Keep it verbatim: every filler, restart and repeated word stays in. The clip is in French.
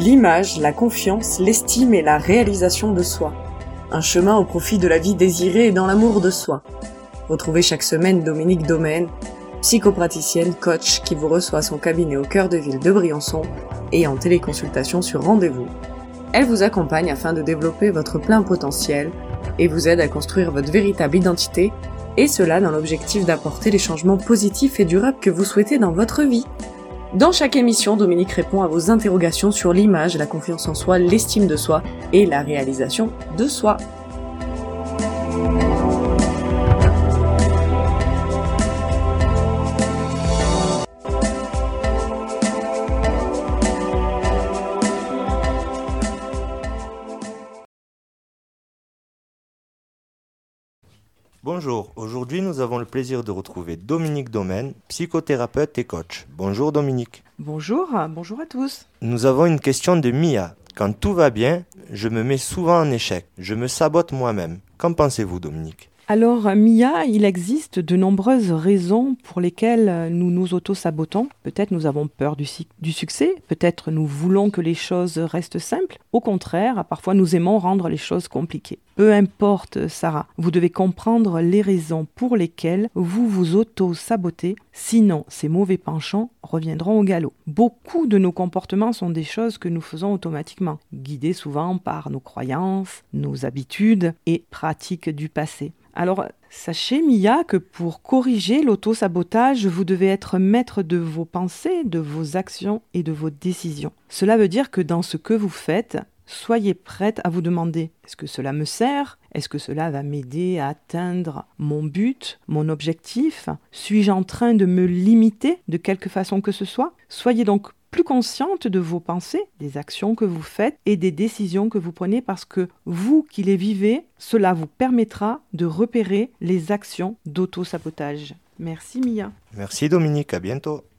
L'image, la confiance, l'estime et la réalisation de soi. Un chemin au profit de la vie désirée et dans l'amour de soi. Retrouvez chaque semaine Dominique Domaine, psychopraticienne, coach, qui vous reçoit à son cabinet au cœur de ville de Briançon et en téléconsultation sur rendez-vous. Elle vous accompagne afin de développer votre plein potentiel et vous aide à construire votre véritable identité, et cela dans l'objectif d'apporter les changements positifs et durables que vous souhaitez dans votre vie. Dans chaque émission, Dominique répond à vos interrogations sur l'image, la confiance en soi, l'estime de soi et la réalisation de soi. Bonjour, aujourd'hui nous avons le plaisir de retrouver Dominique Domaine, psychothérapeute et coach. Bonjour Dominique. Bonjour, bonjour à tous. Nous avons une question de Mia. Quand tout va bien, je me mets souvent en échec. Je me sabote moi-même. Qu'en pensez-vous Dominique ? Alors Mia, il existe de nombreuses raisons pour lesquelles nous nous auto-sabotons. Peut-être nous avons peur du, du succès, peut-être nous voulons que les choses restent simples. Au contraire, parfois nous aimons rendre les choses compliquées. Peu importe Sarah, vous devez comprendre les raisons pour lesquelles vous vous auto-sabotez, sinon ces mauvais penchants reviendront au galop. Beaucoup de nos comportements sont des choses que nous faisons automatiquement, guidés souvent par nos croyances, nos habitudes et pratiques du passé. Alors, sachez, Mia, que pour corriger l'auto-sabotage, vous devez être maître de vos pensées, de vos actions et de vos décisions. Cela veut dire que dans ce que vous faites, soyez prête à vous demander « Est-ce que cela me sert ? Est-ce que cela va m'aider à atteindre mon but, mon objectif ? Suis-je en train de me limiter de quelque façon que ce soit ?» Soyez donc plus consciente de vos pensées, des actions que vous faites et des décisions que vous prenez parce que vous qui les vivez, cela vous permettra de repérer les actions d'auto-sabotage. Merci Mia. Merci Dominique, à bientôt.